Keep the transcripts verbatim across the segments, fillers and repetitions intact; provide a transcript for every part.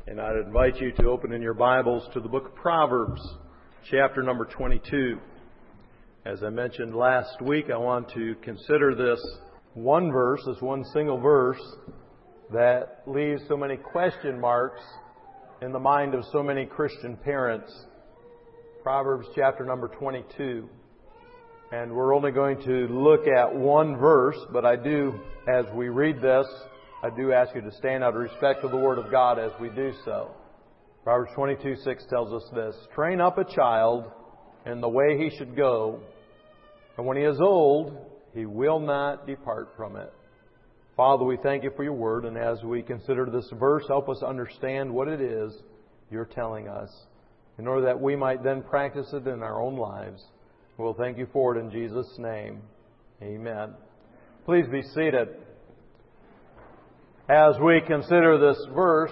And I'd invite you to open in your Bibles to the book of Proverbs, chapter number twenty-two. As I mentioned last week, I want to consider this one verse, this one single verse, that leaves so many question marks in the mind of so many Christian parents. Proverbs chapter number twenty-two. And we're only going to look at one verse, but I do, as we read this, I do ask you to stand out of respect to the Word of God as we do so. Proverbs twenty-two six tells us this: "Train up a child in the way he should go, and when he is old, he will not depart from it." Father, we thank you for your Word, and as we consider this verse, help us understand what it is you're telling us, in order that we might then practice it in our own lives. We'll thank you for it in Jesus' name. Amen. Please be seated. As we consider this verse,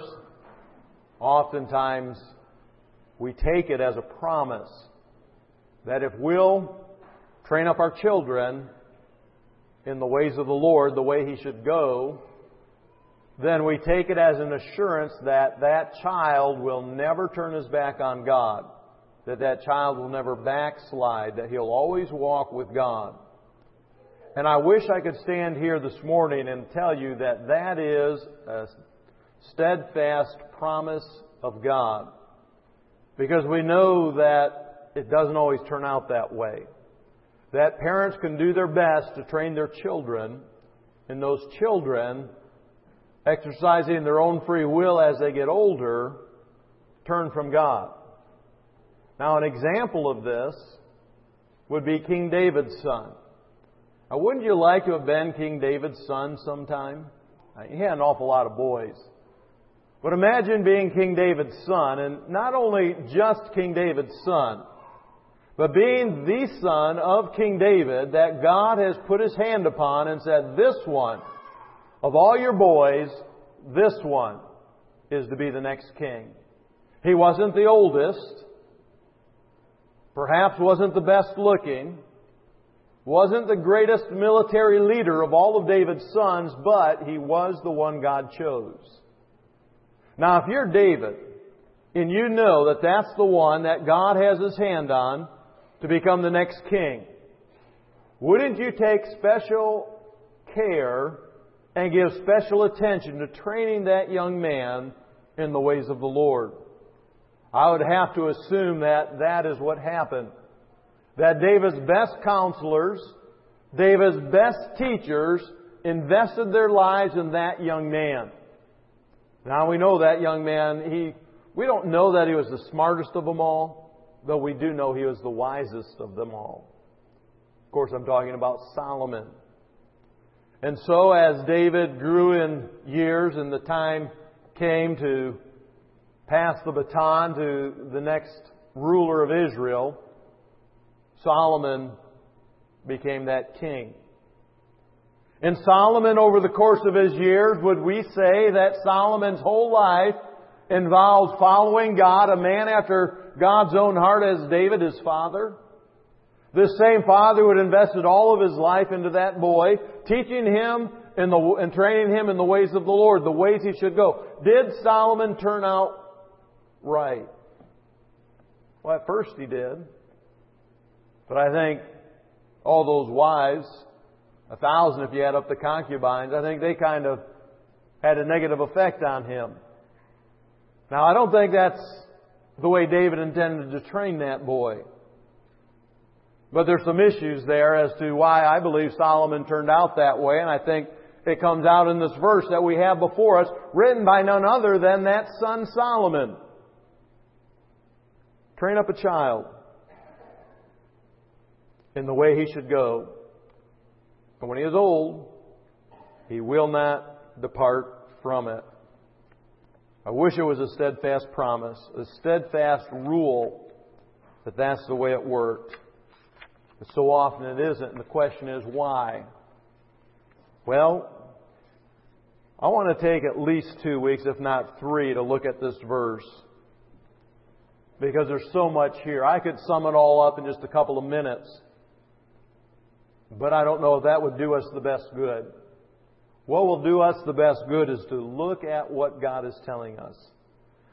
oftentimes we take it as a promise that if we'll train up our children in the ways of the Lord, the way He should go, then we take it as an assurance that that child will never turn his back on God, that that child will never backslide, that he'll always walk with God. And I wish I could stand here this morning and tell you that that is a steadfast promise of God, because we know that it doesn't always turn out that way. That parents can do their best to train their children, and those children, exercising their own free will as they get older, turn from God. Now, an example of this would be King David's son. Now, wouldn't you like to have been King David's son sometime? He had an awful lot of boys. But imagine being King David's son, and not only just King David's son, but being the son of King David that God has put His hand upon and said, "This one, of all your boys, this one is to be the next king." He wasn't the oldest, perhaps wasn't the best looking, wasn't the greatest military leader of all of David's sons, but he was the one God chose. Now, if you're David, and you know that that's the one that God has His hand on to become the next king, wouldn't you take special care and give special attention to training that young man in the ways of the Lord? I would have to assume that that is what happened. That David's best counselors, David's best teachers, invested their lives in that young man. Now we know that young man, he, we don't know that he was the smartest of them all, though we do know he was the wisest of them all. Of course, I'm talking about Solomon. And so as David grew in years and the time came to pass the baton to the next ruler of Israel, Solomon became that king. And Solomon, over the course of his years, would we say that Solomon's whole life involved following God, a man after God's own heart as David, his father? This same father who had invested all of his life into that boy, teaching him in the, and training him in the ways of the Lord, the ways he should go. Did Solomon turn out right? Well, at first he did. But I think all those wives, a thousand if you add up the concubines, I think they kind of had a negative effect on him. Now, I don't think that's the way David intended to train that boy. But there's some issues there as to why I believe Solomon turned out that way, and I think it comes out in this verse that we have before us, written by none other than that son Solomon. Train up a child in the way he should go, and when he is old, he will not depart from it. I wish it was a steadfast promise, a steadfast rule, that that's the way it worked. But so often it isn't, and the question is why? Well, I want to take at least two weeks, if not three, to look at this verse, because there's so much here. I could sum it all up in just a couple of minutes, but I don't know if that would do us the best good. What will do us the best good is to look at what God is telling us.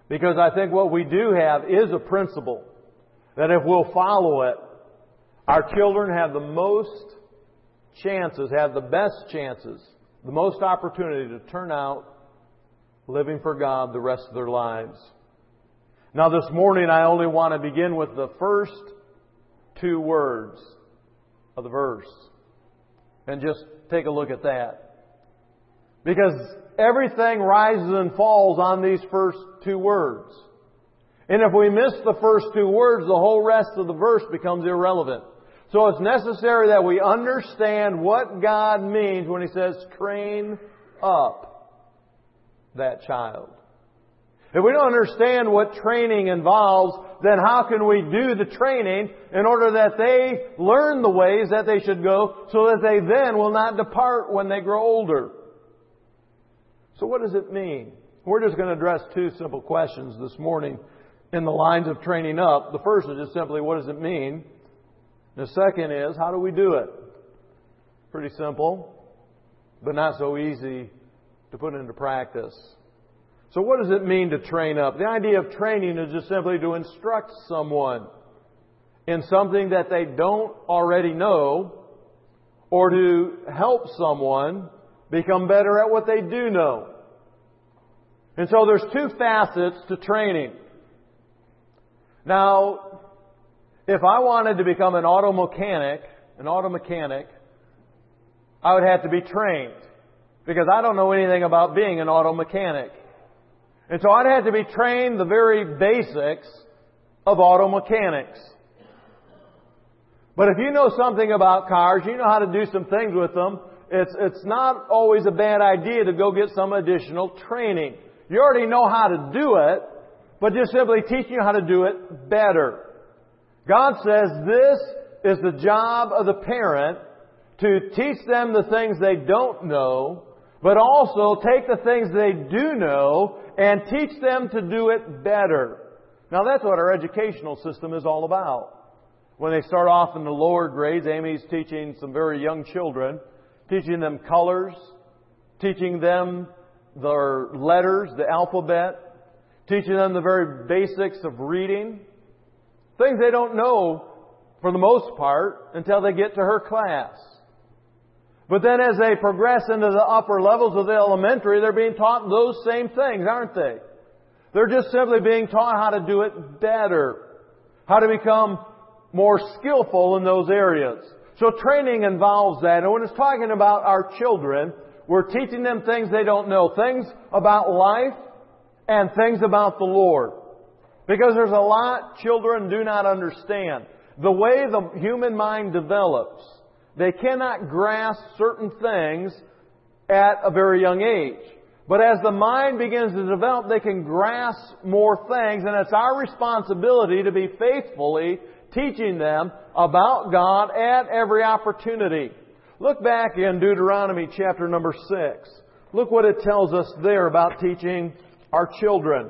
Because I think what we do have is a principle that if we'll follow it, our children have the most chances, have the best chances, the most opportunity to turn out living for God the rest of their lives. Now this morning I only want to begin with the first two words of the verse. And just take a look at that. Because everything rises and falls on these first two words. And if we miss the first two words, the whole rest of the verse becomes irrelevant. So it's necessary that we understand what God means when He says, train up that child. If we don't understand what training involves, then how can we do the training in order that they learn the ways that they should go so that they then will not depart when they grow older? So what does it mean? We're just going to address two simple questions this morning in the lines of training up. The first is just simply, what does it mean? The second is, how do we do it? Pretty simple, but not so easy to put into practice. So what does it mean to train up? The idea of training is just simply to instruct someone in something that they don't already know, or to help someone become better at what they do know. And so there's two facets to training. Now, if I wanted to become an auto mechanic, an auto mechanic, I would have to be trained, because I don't know anything about being an auto mechanic. And so I'd have to be trained the very basics of auto mechanics. But if you know something about cars, you know how to do some things with them, it's, it's not always a bad idea to go get some additional training. You already know how to do it, but just simply teaching you how to do it better. God says this is the job of the parent, to teach them the things they don't know, but also take the things they do know and teach them to do it better. Now that's what our educational system is all about. When they start off in the lower grades, Amy's teaching some very young children, teaching them colors, teaching them their letters, the alphabet, teaching them the very basics of reading. Things they don't know for the most part until they get to her class. But then as they progress into the upper levels of the elementary, they're being taught those same things, aren't they? They're just simply being taught how to do it better. How to become more skillful in those areas. So training involves that. And when it's talking about our children, we're teaching them things they don't know. Things about life and things about the Lord. Because there's a lot children do not understand. The way the human mind develops, they cannot grasp certain things at a very young age. But as the mind begins to develop, they can grasp more things. And it's our responsibility to be faithfully teaching them about God at every opportunity. Look back in Deuteronomy chapter number six. Look what it tells us there about teaching our children.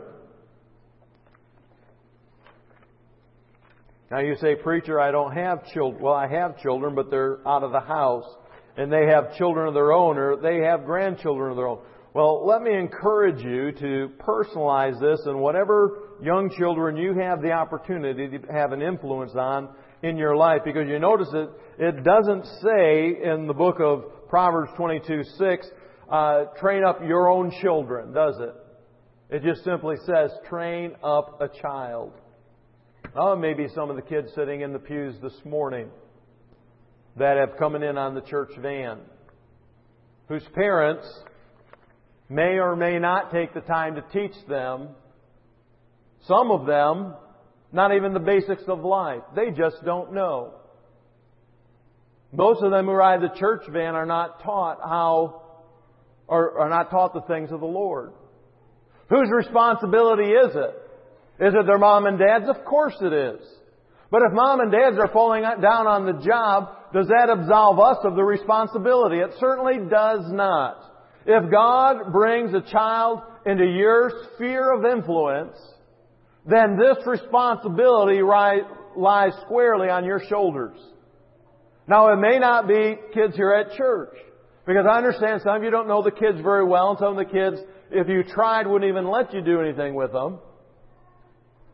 Now you say, preacher, I don't have children. Well, I have children, but they're out of the house. And they have children of their own, or they have grandchildren of their own. Well, let me encourage you to personalize this, and whatever young children you have the opportunity to have an influence on in your life. Because you notice it, it doesn't say in the book of Proverbs twenty-two six, uh, train up your own children, does it? It just simply says, train up a child. Oh, maybe some of the kids sitting in the pews this morning that have come in on the church van, whose parents may or may not take the time to teach them, some of them, not even the basics of life. They just don't know. Most of them who ride the church van are not taught how, or are not taught the things of the Lord. Whose responsibility is it? Is it their mom and dad's? Of course it is. But if mom and dads are falling down on the job, does that absolve us of the responsibility? It certainly does not. If God brings a child into your sphere of influence, then this responsibility lies squarely on your shoulders. Now, it may not be kids here at church, because I understand some of you don't know the kids very well, and some of the kids, if you tried, wouldn't even let you do anything with them.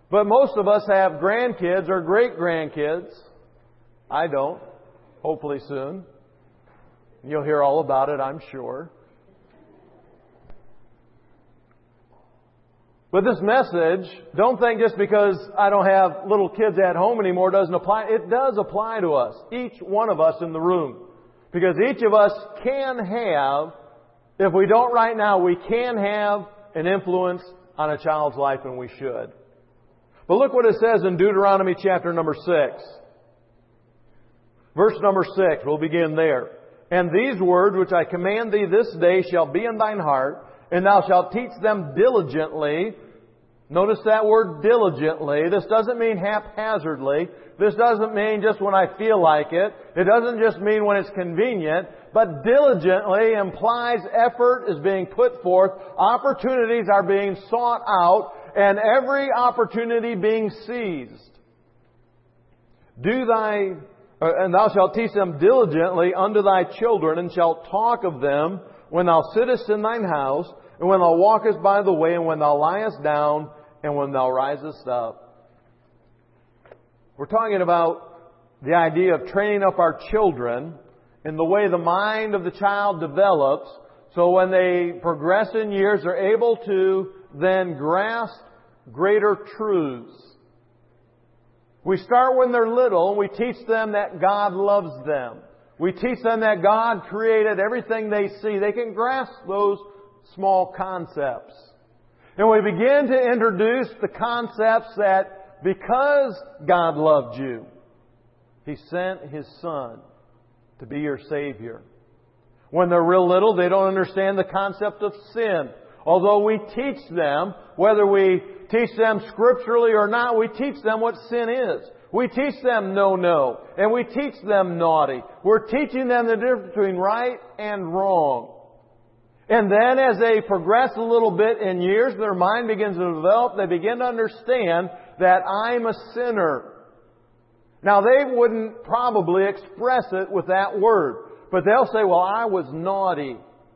But most of us have grandkids or great-grandkids. I don't. Hopefully soon. You'll hear all about it, I'm sure. But this message, don't think just because I don't have little kids at home anymore doesn't apply. It does apply to us, each one of us in the room. Because each of us can have, if we don't right now, we can have an influence on a child's life, and we should. But look what it says in Deuteronomy chapter number six. Verse number six, we'll begin there. And these words which I command thee this day shall be in thine heart, and thou shalt teach them diligently. Notice that word diligently. This doesn't mean haphazardly. This doesn't mean just when I feel like it. It doesn't just mean when it's convenient. But diligently implies effort is being put forth. Opportunities are being sought out. And every opportunity being seized. Do thy, and thou shalt teach them diligently unto thy children, and shalt talk of them when thou sittest in thine house, and when thou walkest by the way, and when thou liest down, and when thou risest up. We're talking about the idea of training up our children in the way the mind of the child develops, so when they progress in years, they're able to then grasp greater truths. We start when they're little, and we teach them that God loves them. We teach them that God created everything they see. They can grasp those small concepts. And we begin to introduce the concepts that because God loved you, He sent His Son to be your Savior. When they're real little, they don't understand the concept of sin. Although we teach them, whether we teach them scripturally or not, we teach them what sin is. We teach them no, no. And we teach them naughty. We're teaching them the difference between right and wrong. And then as they progress a little bit in years, their mind begins to develop. They begin to understand that I'm a sinner. Now they wouldn't probably express it with that word. But they'll say, well, I was naughty.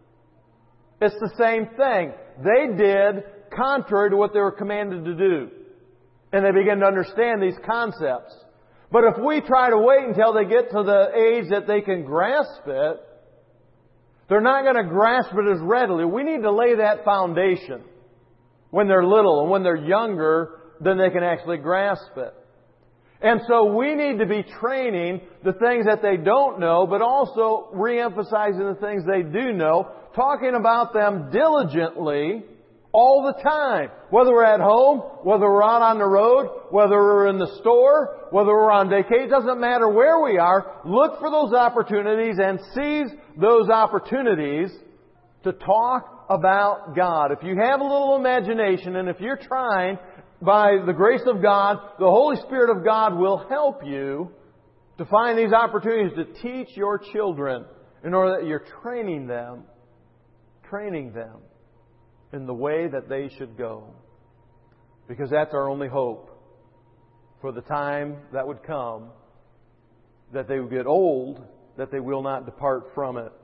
It's the same thing. They did contrary to what they were commanded to do. And they begin to understand these concepts. But if we try to wait until they get to the age that they can grasp it, they're not going to grasp it as readily. We need to lay that foundation when they're little, and when they're younger, then they can actually grasp it. And so we need to be training the things that they don't know, but also re-emphasizing the things they do know, talking about them diligently all the time. Whether we're at home, whether we're out on the road, whether we're in the store, whether we're on vacation, it doesn't matter where we are. Look for those opportunities and seize those opportunities to talk about God. If you have a little imagination, and if you're trying, by the grace of God, the Holy Spirit of God will help you to find these opportunities to teach your children in order that you're training them, training them in the way that they should go. Because that's our only hope for the time that would come, that they will get old, that they will not depart from it.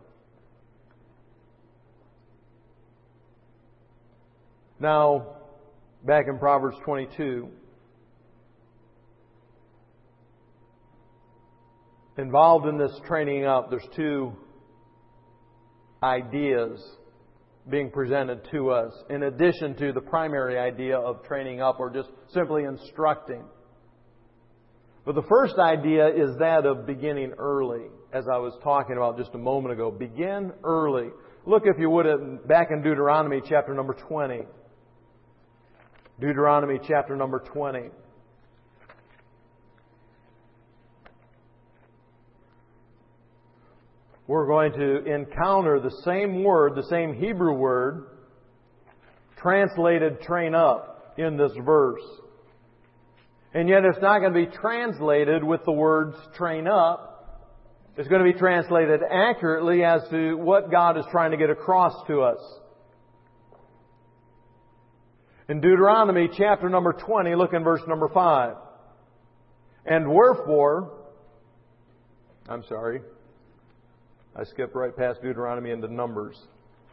Now, back in Proverbs twenty-two, involved in this training up, there's two ideas being presented to us, in addition to the primary idea of training up or just simply instructing. But the first idea is that of beginning early, as I was talking about just a moment ago. Begin early. Look, if you would, at, back in Deuteronomy chapter number twenty. Deuteronomy chapter number twenty. We're going to encounter the same word, the same Hebrew word, translated train up in this verse. And yet it's not going to be translated with the words train up. It's going to be translated accurately as to what God is trying to get across to us. In Deuteronomy chapter number twenty, look in verse number five. And wherefore, I'm sorry, I skipped right past Deuteronomy into Numbers.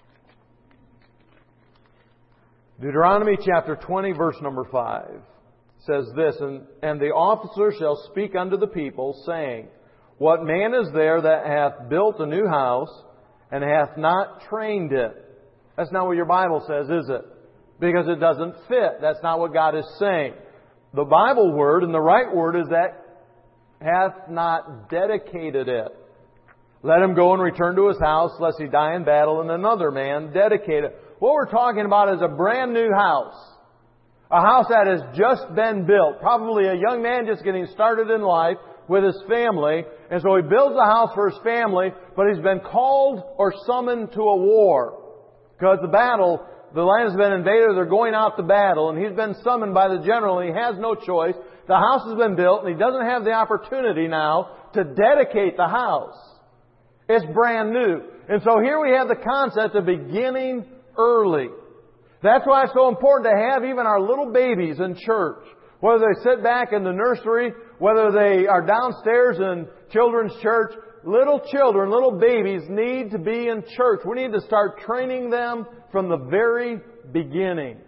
Deuteronomy chapter twenty, verse number five. says this, and, and the officer shall speak unto the people, saying, What man is there that hath built a new house, and hath not trained it? That's not what your Bible says, is it? Because it doesn't fit. That's not what God is saying. The Bible word and the right word is that hath not dedicated it. Let him go and return to his house, lest he die in battle, and another man dedicate it. What we're talking about is a brand new house. A house that has just been built. Probably a young man just getting started in life with his family. And so he builds a house for his family, but he's been called or summoned to a war. Because the battle, the land has been invaded, they're going out to battle, and he's been summoned by the general, and he has no choice. The house has been built, and he doesn't have the opportunity now to dedicate the house. It's brand new. And so here we have the concept of beginning early. That's why it's so important to have even our little babies in church. Whether they sit back in the nursery, whether they are downstairs in children's church, little children, little babies need to be in church. We need to start training them from the very beginning.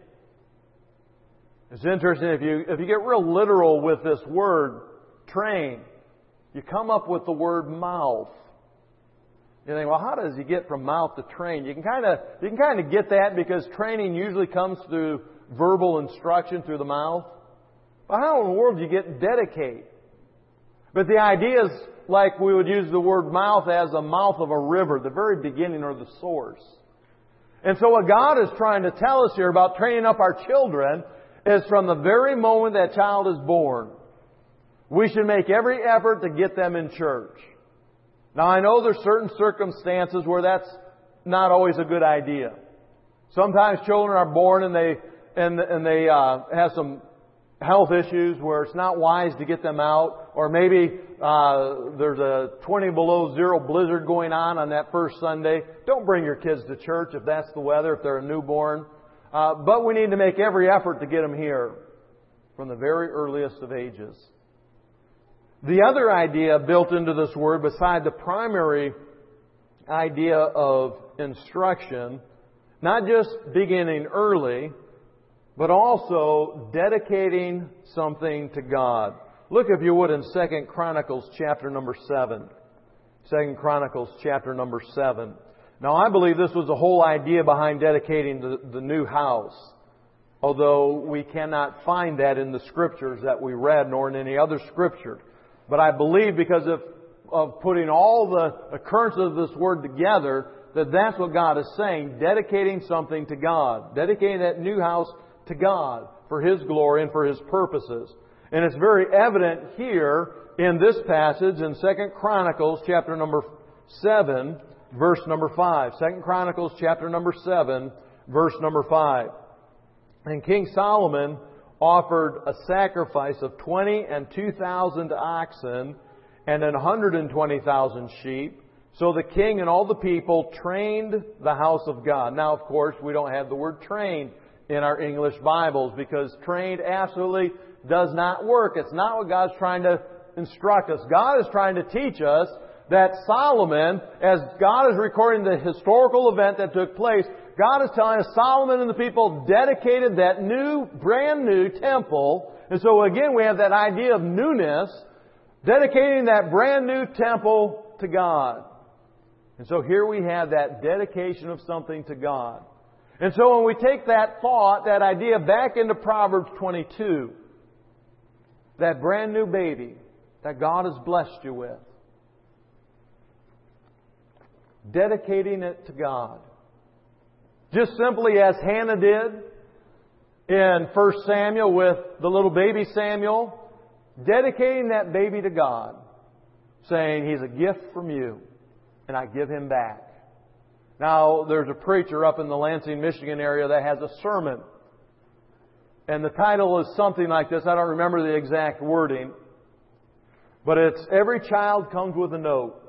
It's interesting, if you, if you get real literal with this word, train, you come up with the word mouth. You think, well, how does you get from mouth to train? You can kind of you can kind of get that because training usually comes through verbal instruction through the mouth. Well, how in the world do you get dedicate? But the idea is like we would use the word mouth as a mouth of a river, the very beginning or the source. And so what God is trying to tell us here about training up our children is from the very moment that child is born, we should make every effort to get them in church. Now, I know there's certain circumstances where that's not always a good idea. Sometimes children are born and they and and they uh, have some health issues where it's not wise to get them out, or maybe uh, there's a twenty below zero blizzard going on on that first Sunday. Don't bring your kids to church if that's the weather, if they're a newborn. Uh, but we need to make every effort to get them here from the very earliest of ages. The other idea built into this word, beside the primary idea of instruction, not just beginning early, but also dedicating something to God. Look, if you would, in Second Chronicles chapter number seven. Second Chronicles chapter number seven. Now, I believe this was the whole idea behind dedicating the, the new house. Although we cannot find that in the Scriptures that we read, nor in any other Scripture. But I believe because of, of putting all the occurrences of this word together, that that's what God is saying, dedicating something to God. Dedicating that new house to God for His glory and for His purposes. And it's very evident here in this passage in Second Chronicles chapter number seven, verse number five. Second Chronicles chapter number seven, verse number five. And King Solomon offered a sacrifice of twenty and two thousand oxen and one hundred and twenty thousand sheep. So the king and all the people trained the house of God. Now, of course, we don't have the word trained in our English Bibles because trained absolutely does not work. It's not what God's trying to instruct us. God is trying to teach us that Solomon, as God is recording the historical event that took place, God is telling us Solomon and the people dedicated that new, brand new temple. And so again, we have that idea of newness, dedicating that brand new temple to God. And so here we have that dedication of something to God. And so when we take that thought, that idea back into Proverbs twenty-two, that brand new baby that God has blessed you with, dedicating it to God. Just simply as Hannah did in First Samuel with the little baby Samuel, dedicating that baby to God, saying, He's a gift from you, and I give him back. Now, there's a preacher up in the Lansing, Michigan area that has a sermon. And the title is something like this. I don't remember the exact wording. But it's, Every child comes with a note.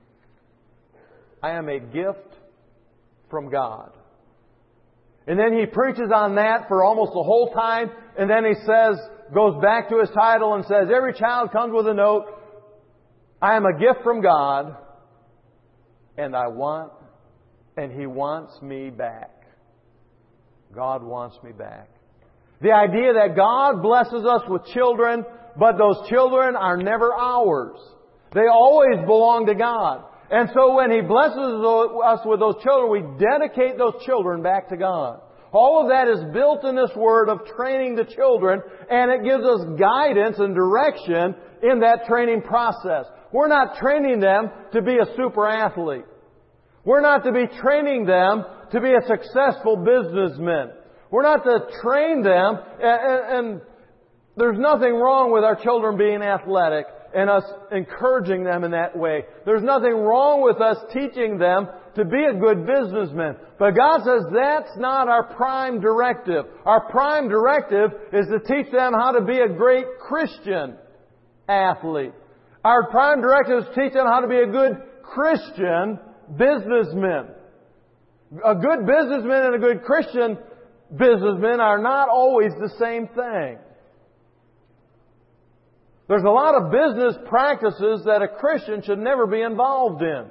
I am a gift from God. And then he preaches on that for almost the whole time. And then he says, goes back to his title and says, every child comes with a note. I am a gift from God. And I want, and He wants me back. God wants me back. The idea that God blesses us with children, but those children are never ours. They always belong to God. And so when He blesses us with those children, we dedicate those children back to God. All of that is built in this word of training the children, and it gives us guidance and direction in that training process. We're not training them to be a super athlete. We're not to be training them to be a successful businessman. We're not to train them, and, and there's nothing wrong with our children being athletic and us encouraging them in that way. There's nothing wrong with us teaching them to be a good businessman. But God says that's not our prime directive. Our prime directive is to teach them how to be a great Christian athlete. Our prime directive is to teach them how to be a good Christian businessman. A good businessman and a good Christian businessman are not always the same thing. There's a lot of business practices that a Christian should never be involved in.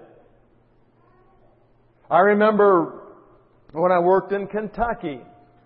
I remember when I worked in Kentucky.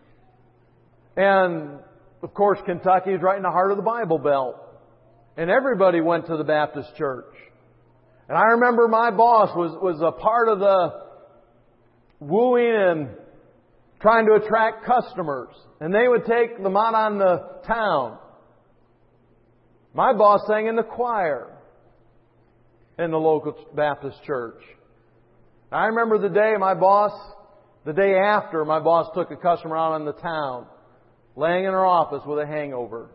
And, of course, Kentucky is right in the heart of the Bible Belt. And everybody went to the Baptist church. And I remember my boss was, was a part of the wooing and trying to attract customers. And they would take them out on the town. My boss sang in the choir in the local Baptist church. I remember the day my boss, the day after my boss took a customer out on the town, laying in her office with a hangover.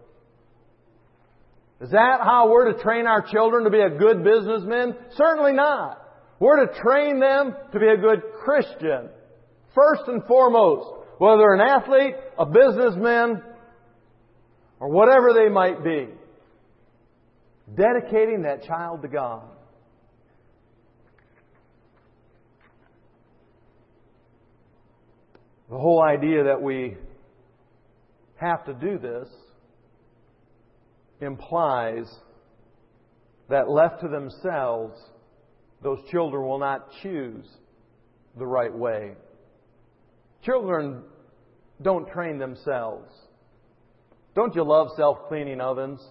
Is that how we're to train our children to be a good businessman? Certainly not. We're to train them to be a good Christian. First and foremost, whether they're an athlete, a businessman, or whatever they might be. Dedicating that child to God. The whole idea that we have to do this implies that left to themselves, those children will not choose the right way. Children don't train themselves. Don't you love self-cleaning ovens?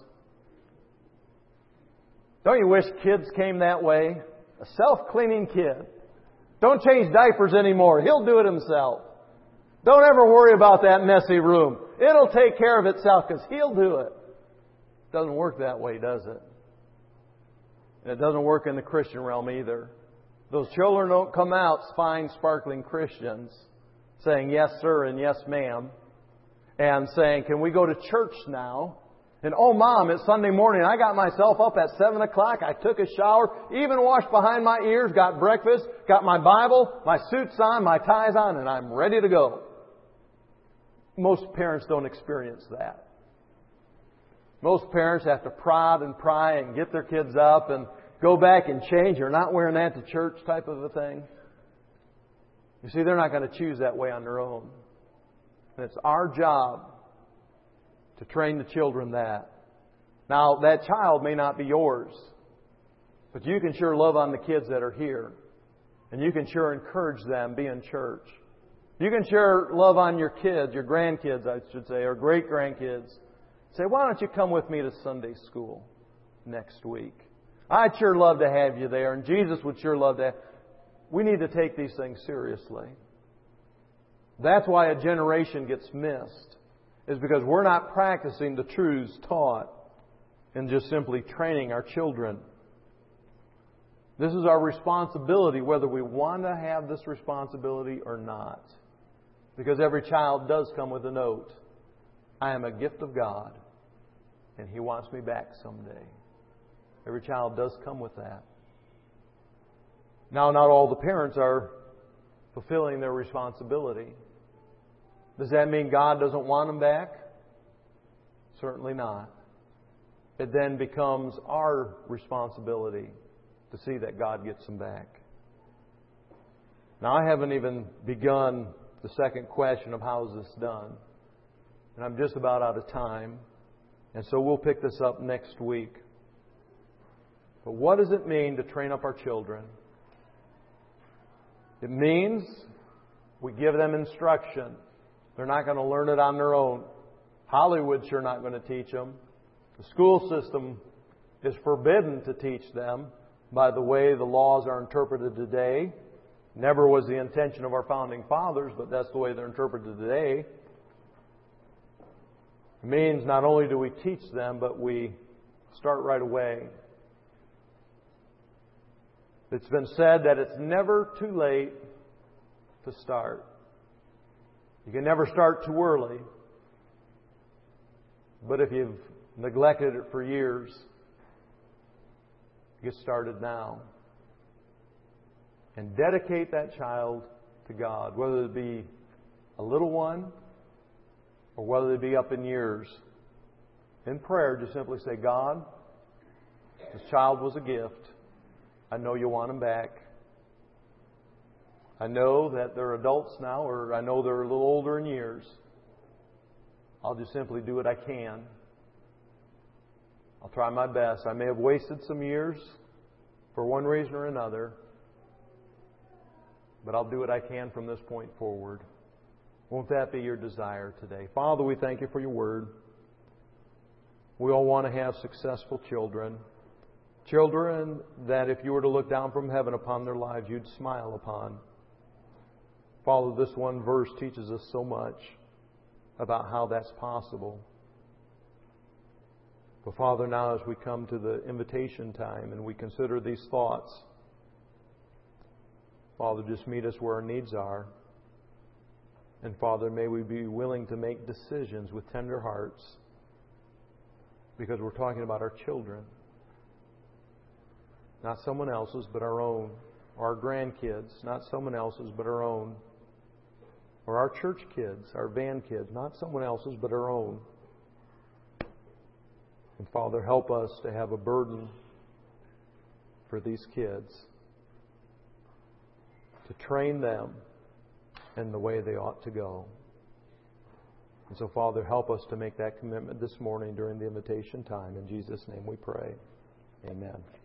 Don't you wish kids came that way? A self-cleaning kid. Don't change diapers anymore. He'll do it himself. Don't ever worry about that messy room. It'll take care of itself because he'll do it. It doesn't work that way, does it? And it doesn't work in the Christian realm either. Those children don't come out fine, sparkling Christians saying yes, sir, and yes, ma'am, and saying, can we go to church now? And, oh, Mom, it's Sunday morning. I got myself up at seven o'clock. I took a shower, even washed behind my ears, got breakfast, got my Bible, my suits on, my ties on, and I'm ready to go. Most parents don't experience that. Most parents have to prod and pry and get their kids up and go back and change. You're not wearing that to church type of a thing. You see, they're not going to choose that way on their own. And it's our job to train the children that. Now, that child may not be yours, but you can sure love on the kids that are here. And you can sure encourage them be in church. You can sure love on your kids, your grandkids, I should say, or great-grandkids. Say, why don't you come with me to Sunday school next week? I'd sure love to have you there, and Jesus would sure love that. We need to take these things seriously. That's why a generation gets missed, is because we're not practicing the truths taught and just simply training our children. This is our responsibility, whether we want to have this responsibility or not. Because every child does come with a note. I am a gift of God, and He wants me back someday. Every child does come with that. Now, not all the parents are fulfilling their responsibility. Does that mean God doesn't want them back? Certainly not. It then becomes our responsibility to see that God gets them back. Now, I haven't even begun the second question of how is this done. And I'm just about out of time. And so we'll pick this up next week. But what does it mean to train up our children? It means we give them instruction. They're not going to learn it on their own. Hollywood's sure not going to teach them. The school system is forbidden to teach them by the way the laws are interpreted today. Never was the intention of our founding fathers, but that's the way they're interpreted today. It means not only do we teach them, but we start right away. It's been said that it's never too late to start. You can never start too early. But if you've neglected it for years, get started now. And dedicate that child to God, whether it be a little one or whether it be up in years. In prayer, just simply say, God, this child was a gift. I know you want him back. I know that they're adults now, or I know they're a little older in years. I'll just simply do what I can. I'll try my best. I may have wasted some years for one reason or another, but I'll do what I can from this point forward. Won't that be your desire today? Father, we thank you for your word. We all want to have successful children. Children that if you were to look down from heaven upon their lives, you'd smile upon. Father, this one verse teaches us so much about how that's possible. But Father, now as we come to the invitation time and we consider these thoughts, Father, just meet us where our needs are. And Father, may we be willing to make decisions with tender hearts, because we're talking about our children. Not someone else's, but our own. Or our grandkids, not someone else's, but our own. Or our church kids, our van kids, not someone else's, but our own. And Father, help us to have a burden for these kids, to train them in the way they ought to go. And so, Father, help us to make that commitment this morning during the invitation time. In Jesus' name we pray. Amen.